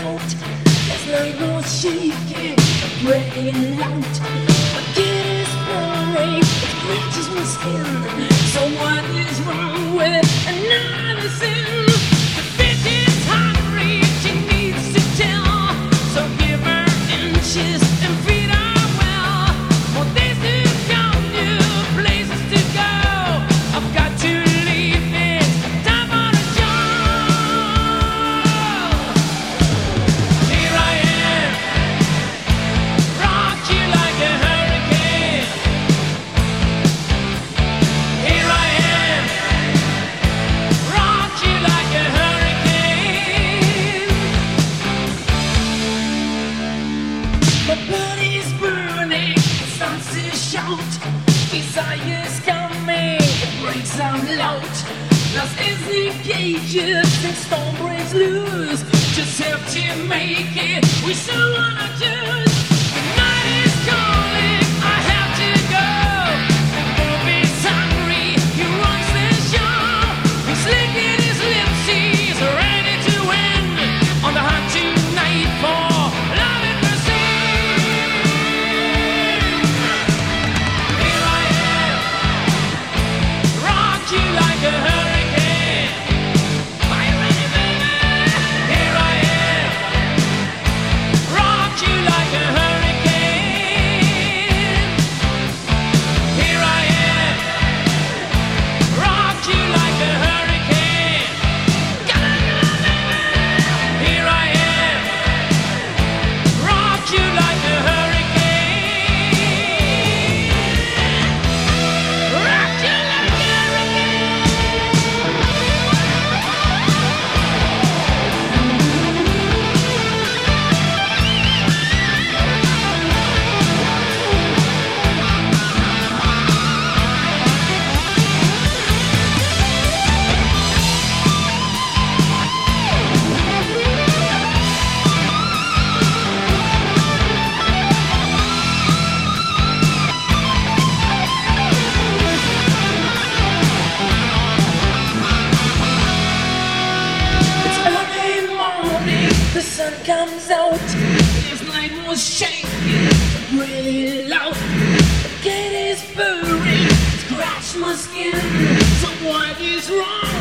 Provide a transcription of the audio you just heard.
out. There's no shaking, breaking out. My kid is burning, it scratches my skin. So what is wrong with another sin? The bitch is hungry, she needs to tell. So give her inches and feed her well. More days to come, new places to go. I've got to leave it, time for a job. Here I am, rock you like a hurricane. Here I am, rock you like a hurricane. My body's burning, it starts to shout. Desire's coming, it breaks out loud. Lost is the cages and storm breaks loose. Just have to make it, we still wanna choose. The night is calling, I have to go. And Bobby's hungry, he runs the show. He's licking his lips, he's ready to win. On the hunt tonight for love and mercy. Here I am, rock you like a hurricane. Are you ready, baby? Here I am, rock you like a hurricane. Here I am, rock you like a hurricane. Come on, baby. Here I am, rock you like a hurricane. Rock you like a It's early morning, the sun comes out. This night was shaking, really loud. The gate is burning, scratch my skin. So what is wrong